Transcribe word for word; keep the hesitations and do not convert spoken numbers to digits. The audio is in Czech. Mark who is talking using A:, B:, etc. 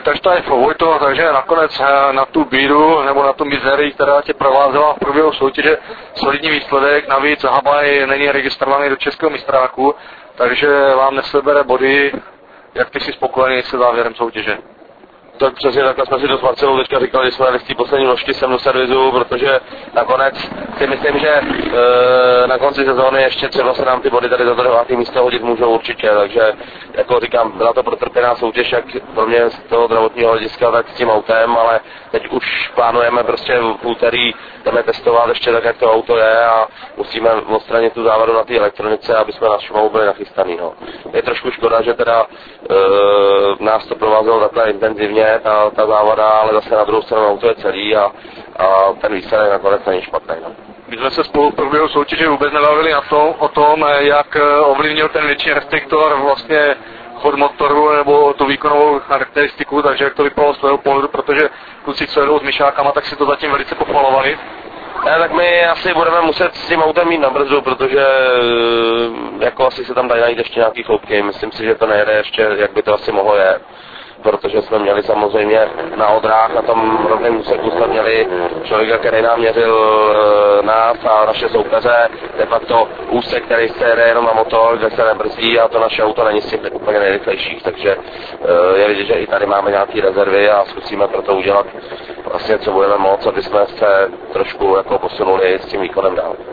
A: takže to je Vojto, takže nakonec na tu bídu nebo na tu mizerii, která tě provázela v průběhu soutěže, solidní výsledek, navíc Habaj není registrovaný do českého mistráku, takže vám nesebere body. Jak ty jsi spokojený se závěrem soutěže?
B: Tak přesně takhle jsme si to s Marcelou teďka říkali, že jsme v té poslední ložky sem do servisu, protože nakonec si myslím, že e, na konci sezóny ještě třeba se nám ty body tady za to devátý místo hodit můžou určitě, takže jako říkám, byla to protrpěná soutěž, jak pro mě z toho zdravotního hlediska, tak s tím autem, ale teď už plánujeme prostě v úterý, jdeme testovat ještě tak, jak to auto je a musíme odstranit tu závadu na té elektronice, aby jsme na Šumavu byli nachystaný. No. Je trošku škoda, že teda e, nás to provázelo takhle intenzivně, Ta, ta závada, ale zase na druhou stranu auto je celý a, a ten výsledek nakonec není špatný. No.
A: My jsme se spolu v průběhu soutěže vůbec nebavili na tom, o tom, jak ovlivnil ten větší restriktor vlastně chod motoru nebo tu výkonovou charakteristiku, takže jak to vypadalo z tvého pohledu, protože kluci, co jedou s myšákama, tak si to zatím velice pochvalovali.
B: Ne, tak my asi budeme muset s tím autem mít na brzu, protože jako asi se tam dají najít ještě nějaký chloupky. Myslím si, že to nejede ještě, jak by to asi mohlo je. Protože jsme měli samozřejmě na odrách, na tom rovném úseku jsme měli člověka, který nám měřil e, nás a naše soupeře, de facto úsek, který se jede jenom na motor, kde se nebrzdí a to naše auto není z těch úplně nejrychlejších, takže e, je vidět, že i tady máme nějaké rezervy a zkusíme pro to udělat vlastně, co budeme moct, aby jsme se trošku jako posunuli s tím výkonem dál.